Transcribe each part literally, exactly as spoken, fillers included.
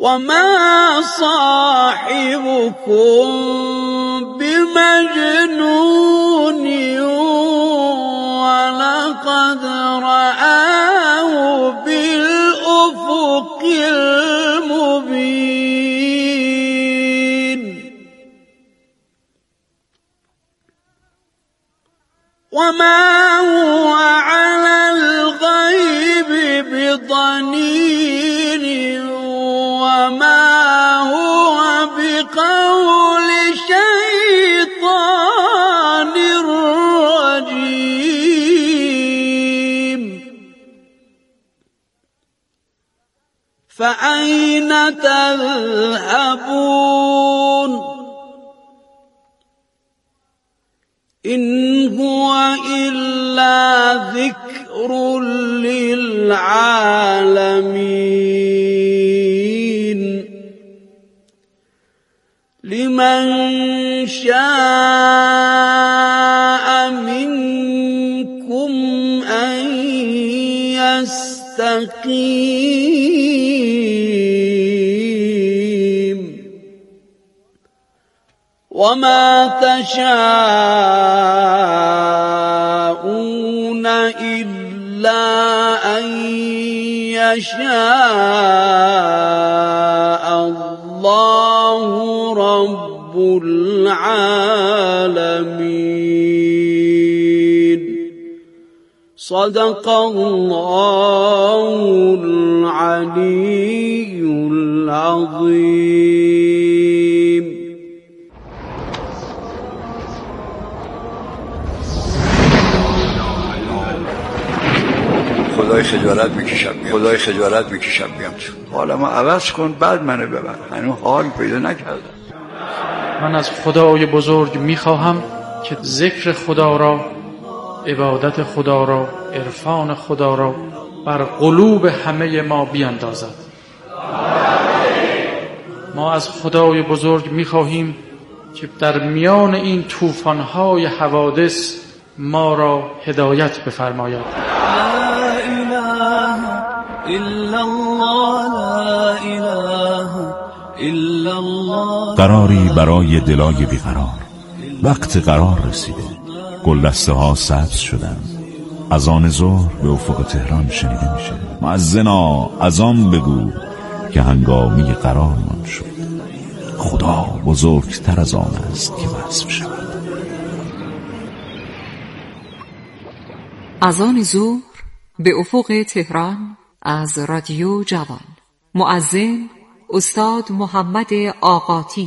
وما صاحبكم بمجنون ولقد رآه بالأفق المبين وما هو على الغيب بضنين وما هو بقول شيطان رجيم فأين تذهبون إن هو إلا ذكر للعالمين لمن شاء منكم أن يستقيم وما تشاءون إلا أن يشاء الله رب العالمين صدق الله العلي العظيم. خدای خجالت میکشم بیام خدای خجالت میکشم بیام تو حالا ما عوض کن بعد منو ببر. هنوز حال پیدا نکردم. من از خدای بزرگ میخواهم که ذکر خدا را، عبادت خدا را، عرفان خدا را بر قلوب همه ما بیاندازد. ما از خدای بزرگ میخواهیم که در میان این طوفان‌های حوادث ما را هدایت بفرماید. قراری برای دلای بیقرار. وقت قرار رسیده. گلدسته ها سبز شدن. اذان ظهر به افق تهران شنیده میشه. مؤذنا اذان بگو که هنگامی قرارمان شد. خدا بزرگتر از آن است که وصف شود. اذان ظهر به افق تهران از رادیو جوان. مؤذن استاد محمد آقاتی.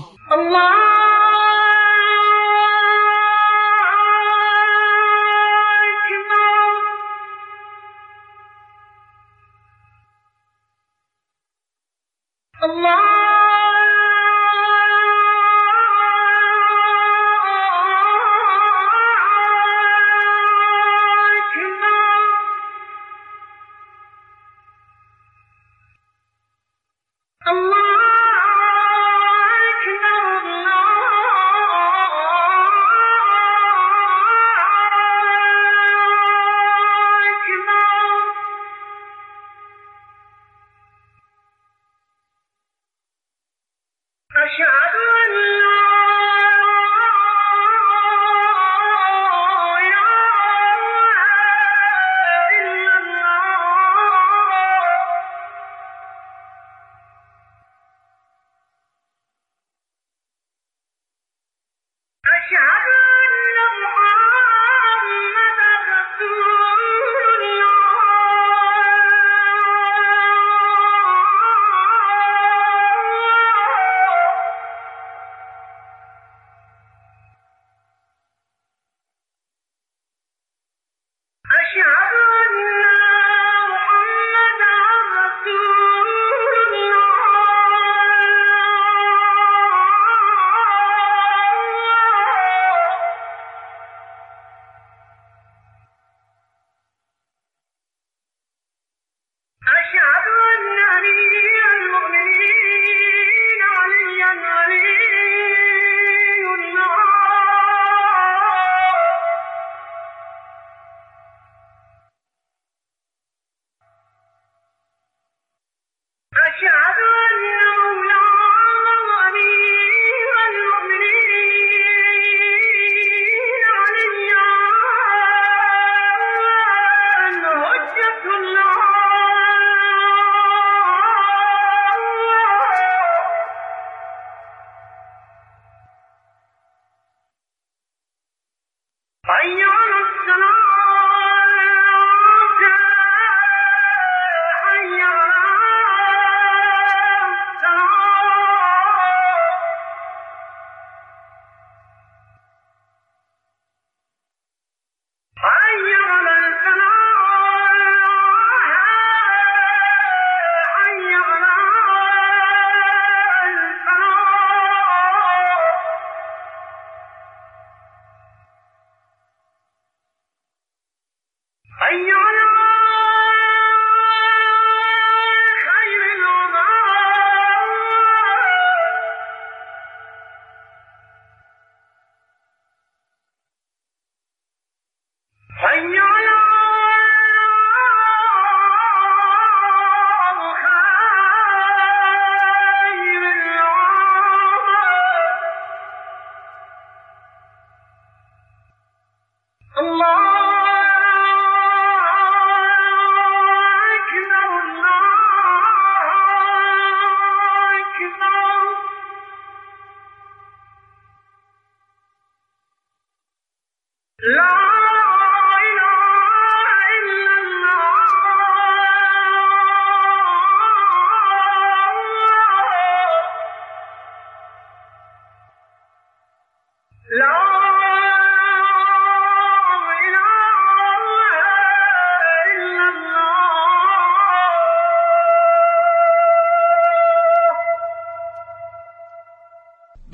أشهد أن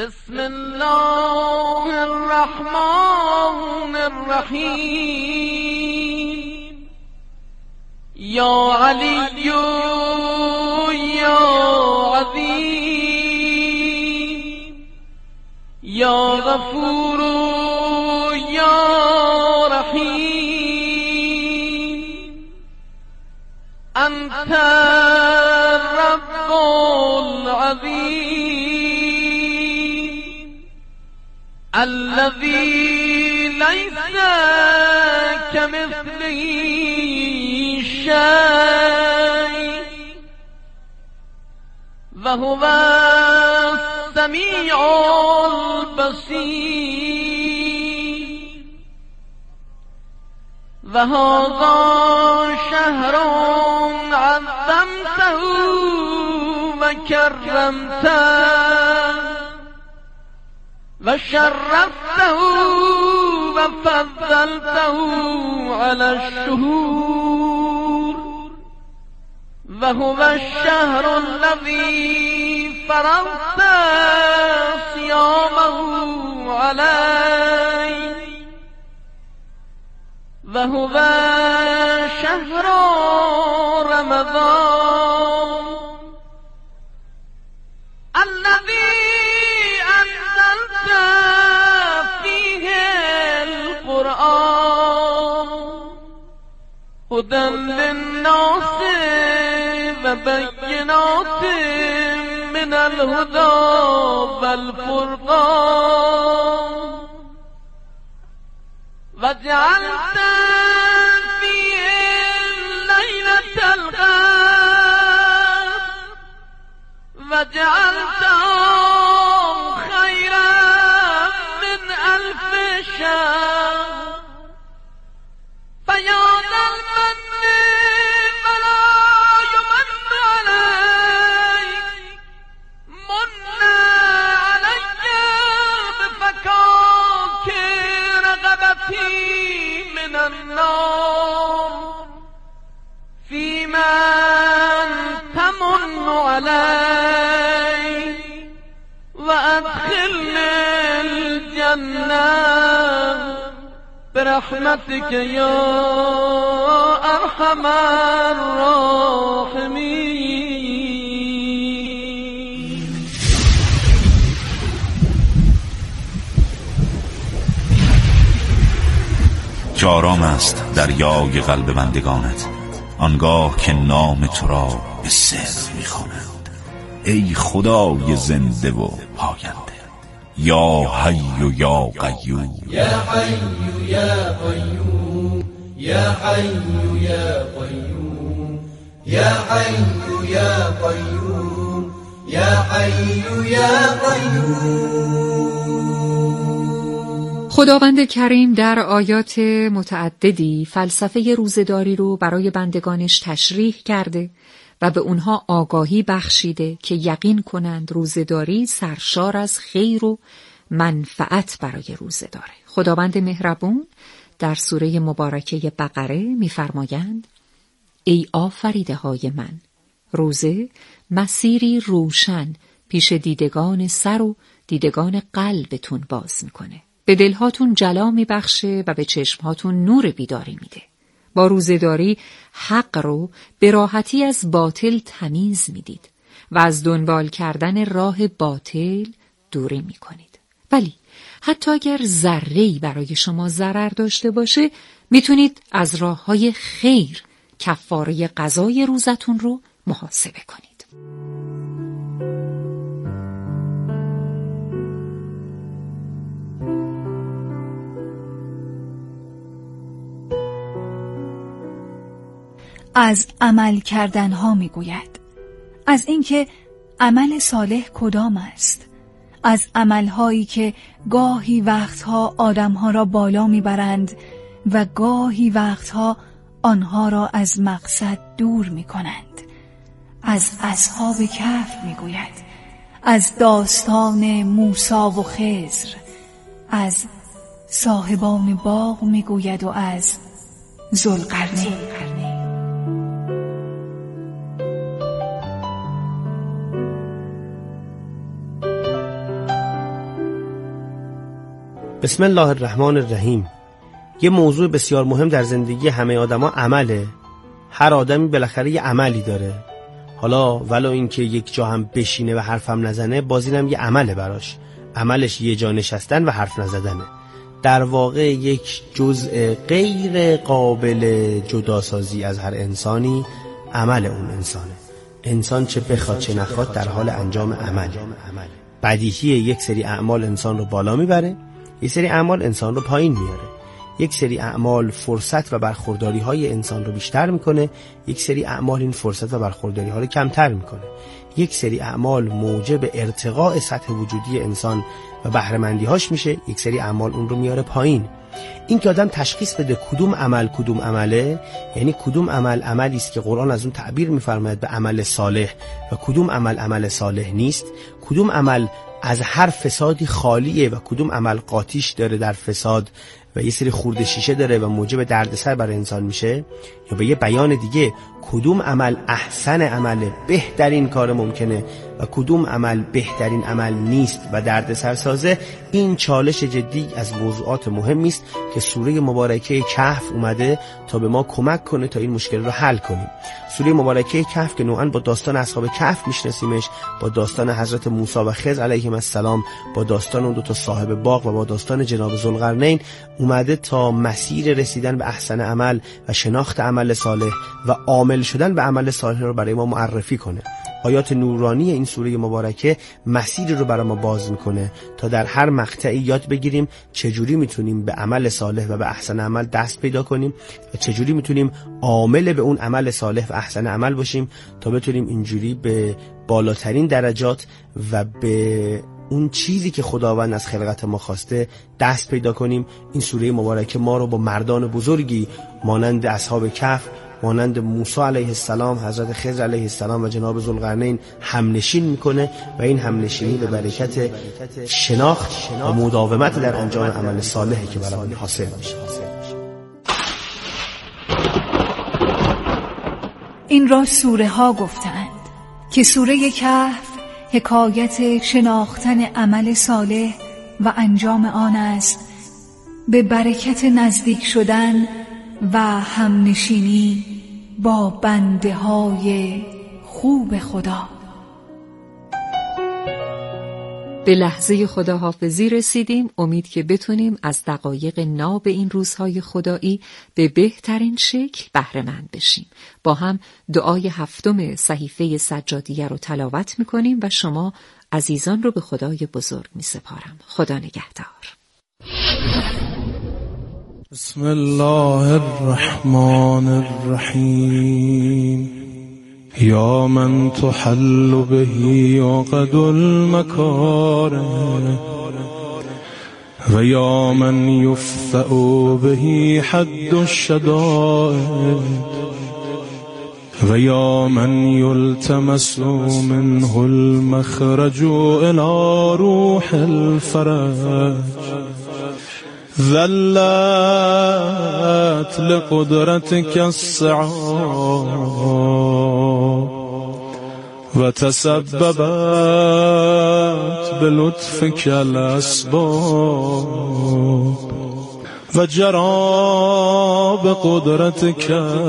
بسم الله الرحمن الرحیم. یا علی یا عظیم، یا غفور یا رحیم، انت رب العظیم الذي ليس كمثله شيء وهو السميع البصير. وهذا شهر عظمته وكرمته وشرفته وفضلته على الشهور. وهو الشهر الذي فرضت صيامه عليه. وهو شهر رمضان الذي أنزلت فيه القرآن هدى للناس وبينات من الهدى والفرقان. وجعلت فيه ليلة القدر وجعلته خيرا من ألف شهر. فيا ذا المن ولا يمن عليك من علي بفكاك رغبتي من النار فيما تمن علي وأدخلني الجنة برحمتك يا أرحم الراحمين. که آرام است دریای قلب بندگانت آنگاه که نام تو را به سر می‌خوانند. ای خدای زنده و پاینده، یا حی و یا قیوم، یا حی یا قیوم، یا حی یا قیوم، یا حی یا قیوم، یا حی یا قیوم. خداوند کریم در آیات متعددی فلسفه روزه‌داری رو برای بندگانش تشریح کرده و به اونها آگاهی بخشیده که یقین کنند روزه‌داری سرشار از خیر و منفعت برای روزه داره. خداوند مهربون در سوره مبارکه بقره می‌فرمایند: ای آفریده های من، روزه مسیری روشن پیش دیدگان سر و دیدگان قلبتون باز میکنه. به دلهاتون جلا میبخشه و به چشمهاتون نور بیداری میده. با روزه‌داری حق رو به راحتی از باطل تمیز میدید و از دنبال کردن راه باطل دوری میکنید. ولی حتی اگر ذره‌ای برای شما ضرر داشته باشه، میتونید از راه‌های خیر کفاره قضای روزتون رو محاسبه کنید. از عمل کردنها میگوید، از اینکه عمل صالح کدام است، از عملهایی که گاهی وقتها آدمها را بالا میبرند و گاهی وقتها آنها را از مقصد دور میکنند. از اصحاب کهف میگوید، از داستان موسی و خضر، از صاحبان باغ میگوید و از ذوالقرنین. بسم الله الرحمن الرحیم. یه موضوع بسیار مهم در زندگی همه آدما عمله. هر آدمی بالاخره یه عملی داره. حالا ولو اینکه یک جا هم بشینه و حرفم نزنه، باز اینم یه عمله براش. عملش یه جا نشستن و حرف نزدنه. در واقع یک جزء غیر قابل جداسازی از هر انسانی عمل اون انسانه. انسان چه بخواد چه نخواد در حال انجام عمله. بدیهیه یک سری اعمال انسان رو بالا میبره، یک سری اعمال انسان رو پایین میاره. یک سری اعمال فرصت و برخورداری های انسان رو بیشتر میکنه، یک سری اعمال این فرصت و برخورداری ها رو کمتر میکنه. یک سری اعمال موجب ارتقاء سطح وجودی انسان و بهره‌مندی هاش میشه، یک سری اعمال اون رو میاره پایین. این که آدم تشخیص بده کدوم عمل کدوم عمله، یعنی کدوم عمل عملی است که قرآن از اون تعبیر می‌فرماید به عمل صالح و کدوم عمل عمل صالح نیست، کدوم عمل از هر فسادی خالیه و کدوم عمل قاطیش داره در فساد و یه سری خورد شیشه داره و موجب دردسر برای انسان میشه، یا به یه بیان دیگه کدوم عمل احسن عمله، بهترین کار ممکنه و کدوم عمل بهترین عمل نیست و دردسر سازه. این چالش جدی از موضوعات مهمی است که سوره مبارکه کهف اومده تا به ما کمک کنه تا این مشکل رو حل کنیم. سوره مبارکه کهف که نوعاً با داستان اصحاب کهف میشناسیمش، با داستان حضرت موسی و خضر علیهم السلام، با داستان اون دو تا صاحب باغ و با داستان جناب ذوالقرنین اومده تا مسیر رسیدن به احسن عمل و شناخت عمل صالح و عامل شدن به عمل صالح رو برای ما معرفی کنه. آیات نورانی این سوره مبارکه مسیر رو برای ما باز میکنه تا در هر مقطعی یاد بگیریم چجوری میتونیم به عمل صالح و به احسن عمل دست پیدا کنیم و چجوری میتونیم عامل به اون عمل صالح و احسن عمل باشیم تا بتونیم اینجوری به بالاترین درجات و به اون چیزی که خداوند از خلقت ما خواسته دست پیدا کنیم. این سوره مبارکه ما رو با مردان بزرگی مانند اصحاب کهف، مانند موسی علیه السلام، حضرت خضر علیه السلام و جناب ذوالقرنین همنشین میکنه و این همنشینی به برکت شناخت و مداومت در انجام عمل صالحی که برای حاصل میشه. این را سوره ها گفتند که سوره کهف حکایت شناختن عمل صالح و انجام آن است به برکت نزدیک شدن و همنشینی با بنده های خوب خدا. به لحظه خداحافظی رسیدیم. امید که بتونیم از دقایق ناب این روزهای خدایی به بهترین شکل بهره مند بشیم. با هم دعای هفتم صحیفه سجادیه رو تلاوت میکنیم و شما عزیزان رو به خدای بزرگ میسپارم. خدا نگهدار. بسم الله الرحمن الرحیم. یا من تحل بهی عقد المکاره و یا من یفتأ بهی حد الشدائد و یا من یلتمس منه المخرج الى روح الفرج. ذلت لقدرتك الصعاب و تسببت بلطفك الاسباب و جرى بقدرتك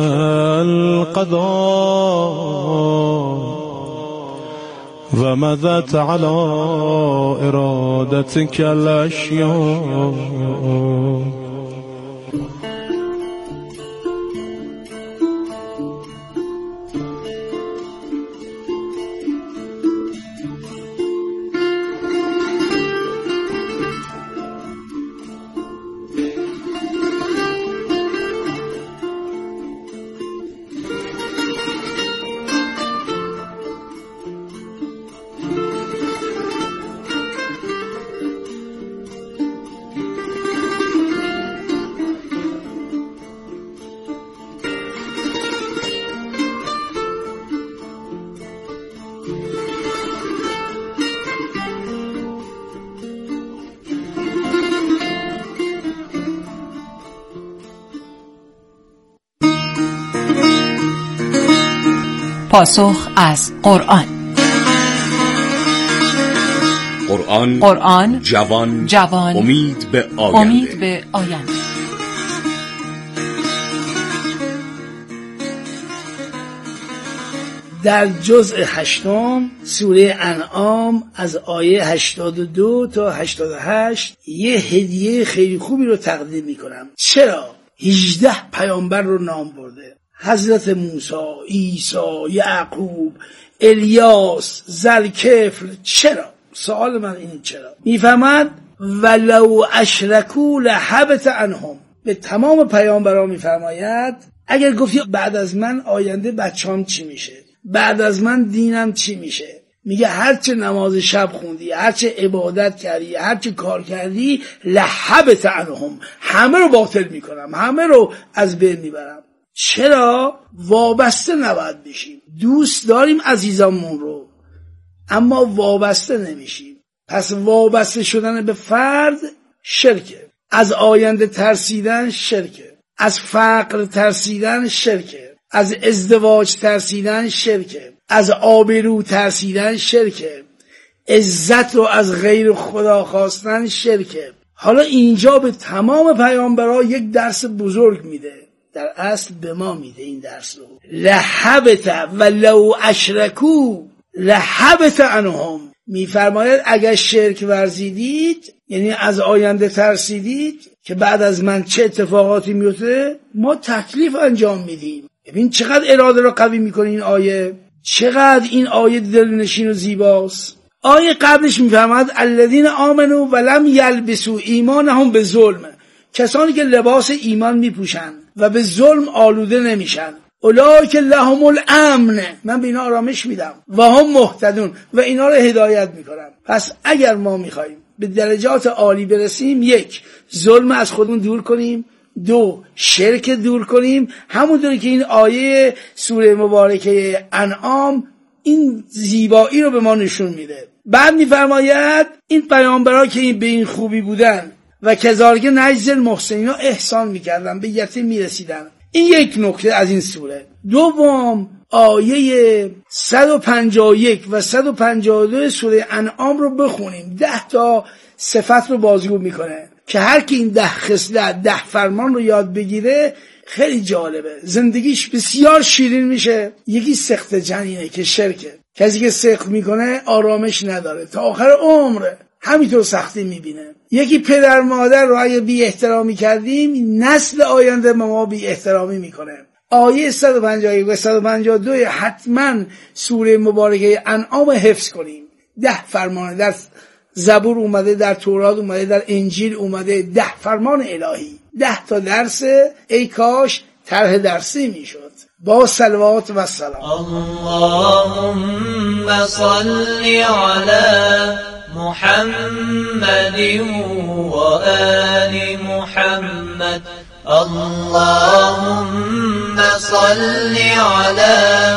القضاء و مضت على ارادتك الاشیاء. پاسخ از قرآن. قرآن قرآن جوان جوان امید به آینده امید به آینده. در جزء هشتم سوره انعام از آیه هشتاد و دو تا هشتاد و هشت یه هدیه خیلی خوبی رو تقدیم میکنم. چرا؟ هجده پیامبر رو نام برده: حضرت موسی، عیسی، یعقوب، الیاس، ذوالکفل. چرا؟ سوال من اینه چرا؟ میفهمد ولو اشرکوا لحبط عنهم. به تمام پیامبران میفرماید اگر گفتی بعد از من آینده بچه‌ام چی میشه، بعد از من دینم چی میشه، میگه هرچه نماز شب خوندی، هرچه عبادت کردی، هرچه کار کردی، لحبط عنهم، همه رو باطل میکنم، همه رو از بین میبرم. چرا؟ وابسته نباید بشیم. دوست داریم عزیزامون رو، اما وابسته نمیشیم. پس وابسته شدن به فرد شرکه، از آینده ترسیدن شرکه، از فقر ترسیدن شرکه، از ازدواج ترسیدن شرکه، از آبرو ترسیدن شرکه، عزت رو از غیر خدا خواستن شرکه. حالا اینجا به تمام پیامبرها یک درس بزرگ میده، در اصل به ما میده این درس رو. لحبط ولو اشرکوا لحبط عنهم. میفرماید اگر شرک ورزیدید، یعنی از آینده ترسیدید که بعد از من چه اتفاقاتی میفته، ما تکلیف انجام میدیم. ببین چقدر اراده رو قوی میکنه این آیه، چقدر این آیه دلنشین و زیباست. آیه قبلش میفرماید الذین آمنوا ولم یلبسوا ایمانهم بظلم. کسانی که لباس ایمان میپوشن و به ظلم آلوده نمیشن، اولئک لهم الامن، من به اینا آرامش میدم، و هم مهتدون، و اینا رو هدایت میکنم. پس اگر ما میخوایم به درجات عالی برسیم، یک، ظلم از خودمون دور کنیم، دو، شرک دور کنیم، همونطوری که این آیه سوره مبارکه انعام این زیبایی رو به ما نشون میده. بعد میفرماید این پیامبرها که این به این خوبی بودن و کذالک نجزی المحسنین، احسان میکردن، به یتیم میرسیدن. این یک نکته از این سوره. دوم، آیه صد و پنجاه و یک و صد و پنجاه و دو سوره انعام رو بخونیم. ده تا صفت رو بازگو میکنه که هر کی این ده خصلت، ده فرمان رو یاد بگیره خیلی جالبه، زندگیش بسیار شیرین میشه. یکی سخت جنینه که شرکه، کسی که سخت میکنه آرامش نداره، تا آخر عمره همینطور سختی میبینه. یکی پدر مادر رو اگه بی احترامی کردیم، نسل آینده ما بی احترامی میکنه. آیه صد و پنجاه و یک و صد و پنجاه و دو حتما سوره مبارکه انعام حفظ کنیم. ده فرمان در زبور اومده، در تورات اومده، در انجیل اومده، ده فرمان الهی، ده تا درس. ای کاش طرح درسی میشد. با صلوات و سلام. اللهم صل علی محمد و آل محمد. اللهم صل علی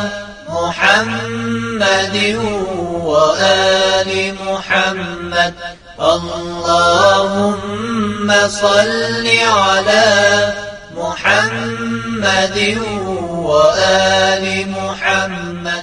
محمد و آل محمد. اللهم صل علی محمد و آل محمد.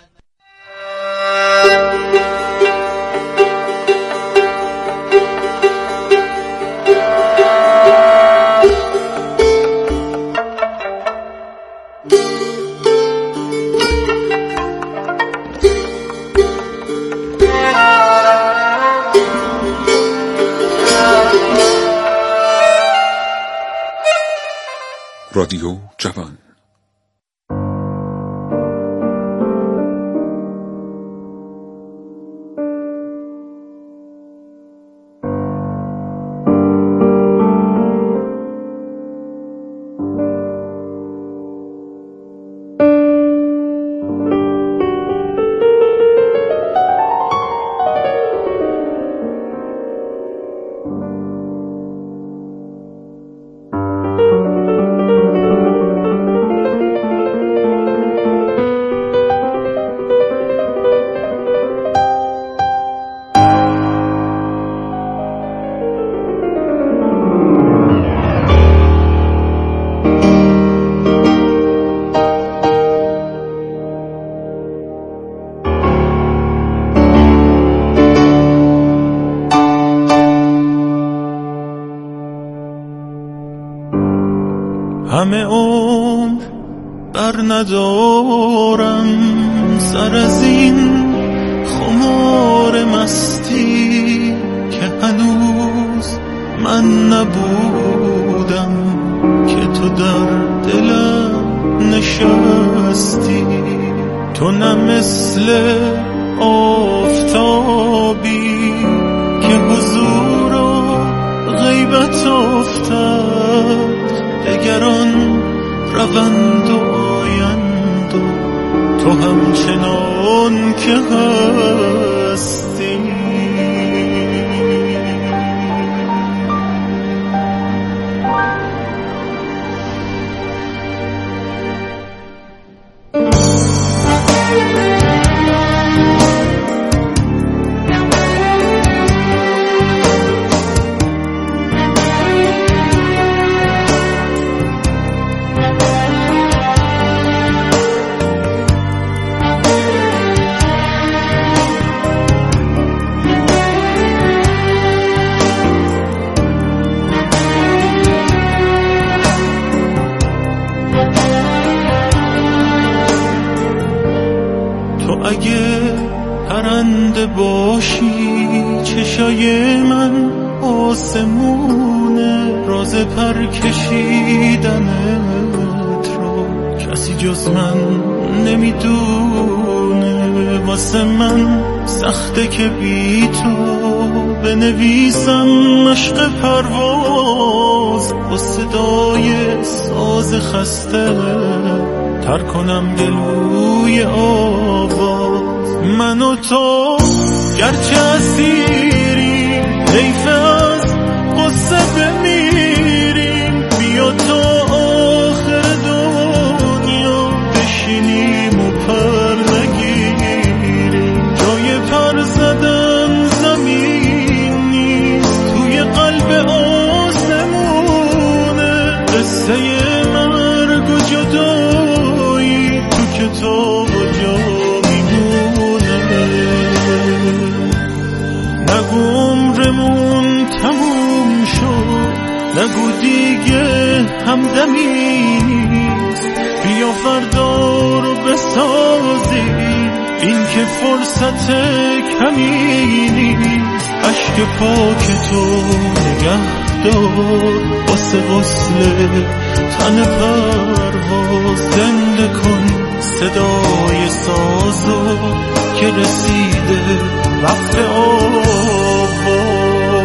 رادیو جوان. همه عمر بر ندارم سر از این خمار مستی که هنوز من نبودم که تو در دلم نشستی. تو نه مثل آفتابی که حضور و غیبت افتد، دگران روند و آیند و تو همچنان که هستی. اگه پرنده باشی چشای من آسمونه، راز پر کشیدنت رو کسی جز من نمیدونه. واسه من سخته که بی تو بنویسم مشق پرواز، با صدای ساز خسته تر کنم دلوی آواز. من و تو گرچه اسیریم حیف از قصه بمیریم، بیا تا آخر دنیا بشینیم و پر نگیریم. جای پر زدن زمین نیست، توی قلب آسمونه. قصه مرگ و جدایی تو کتاب و جا میمونه. نگو عمرمون تموم شد، نگو دیگه همدمی نیست. بیا فردا رو بسازیم، این که فرصت کمی نیست. عشق پاک تو نگه دار واسه غسل تن پرواز. زنده کن صدای سازو که رسیده وقت آواز.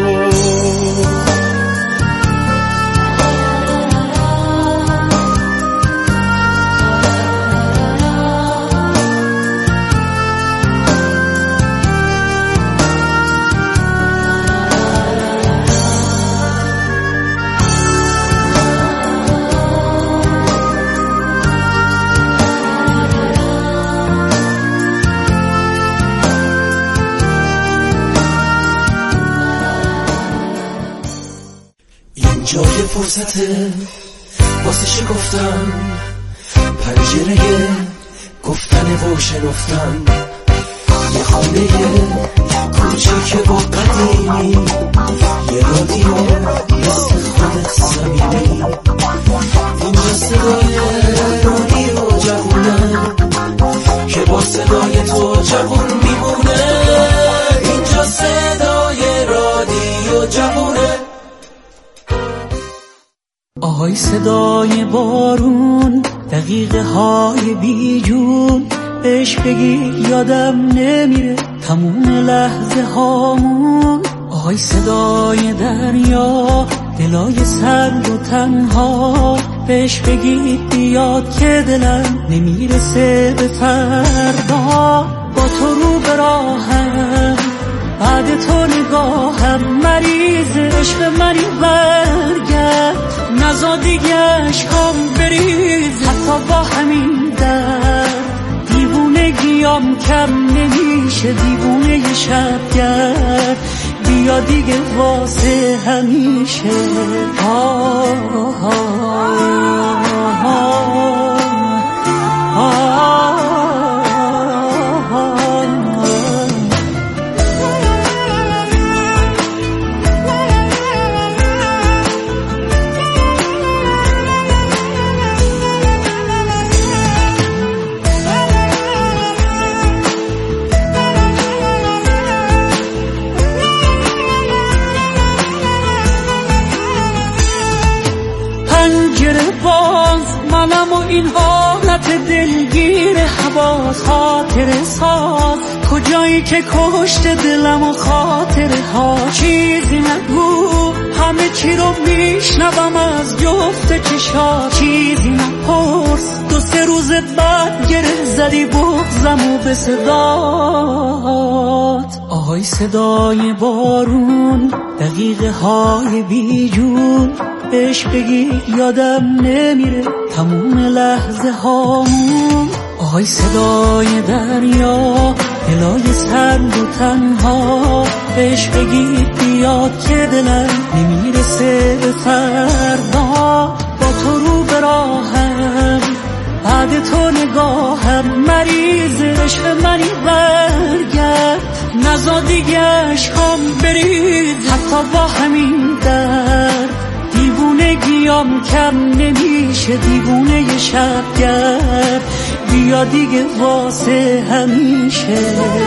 جای فرصته واسه شکفتن، پنجره گفتن و شنفتن. یه خونه کوچیک با قدیمی، یه رادیو مثل خودت صمیمی. اینجا صدای رادیو جوونه که با صدای تو جوون میمونه. اینجا صدای رادیو جوونه. آهای صدای بارون، دقیقه های بیجون، بهش بگی یادم نمیره تموم لحظه هامون. آهای صدای دریا، دلای سرد و تنها، بهش بگی بیاد که دلم نمیرسه به فردا. با تو رو به راهم، بعد تو نگاهم، مریض عشق منی برگرد. نزا دیگه عشقم بریز، حتی با همین درد. دیوونگیام کم نمیشه، دیوونه شبگرد. بیا دیگه واسه همیشه. آه آه آه آه. دلگیر هواز، خاطر ساز کجایی که کشت دلم و خاطره ها. چیزی نگو همه چی رو میشنوم از جفت چشا. چیزی نپرس دو سه روز بعد گره زدی بغزم و به صدات. آهای صدای بارون، دقیقه های بی جون، بهش بگی یادم نمیره تموم لحظه هامون. آهای صدای دریا، دلای سرد و تنها، بهش بگی بیاد که دلم نمیرسه به فردا. با تو رو به راهم، بعد تو نگاهم، مریض عشق منی برگرد. نزا دیگه عشقام برید حتی با همین درد. دیوونگیام کم نمیشه، دیوونه ی شبگرد. بیا دیگه واسه همیشه.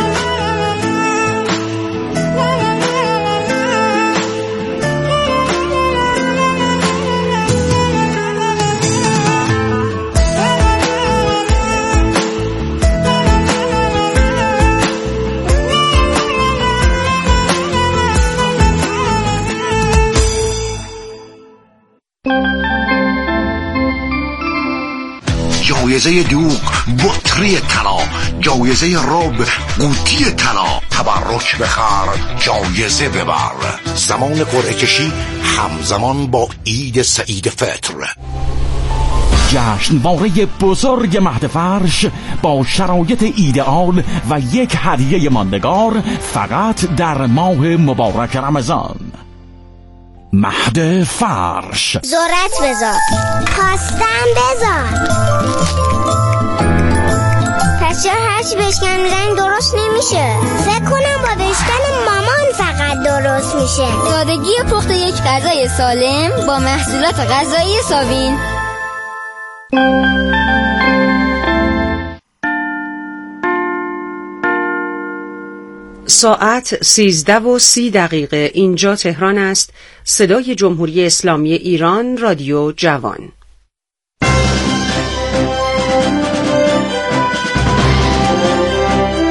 جایزه دوغ بطری طلا، جایزه رب قوطی طلا. تبرک بخر، جایزه ببر. زمان قرعه کشی همزمان با عید سعید فطر. جشنواره بزرگ مهد فرش با شرایط ایدئال و یک هدیه ماندگار فقط در ماه مبارک رمضان. مهد فرش. ذرت بذار، خواستم بذار. پس چرا هرچی بشکن میزنی درست نمیشه؟ فکر کنم با بشکن مامان فقط درست میشه. سادگی پخت یک غذای سالم با محصولات غذایی ساوین. ساعت سیزده و سی دقیقه. اینجا تهران است. صدای جمهوری اسلامی ایران، رادیو جوان.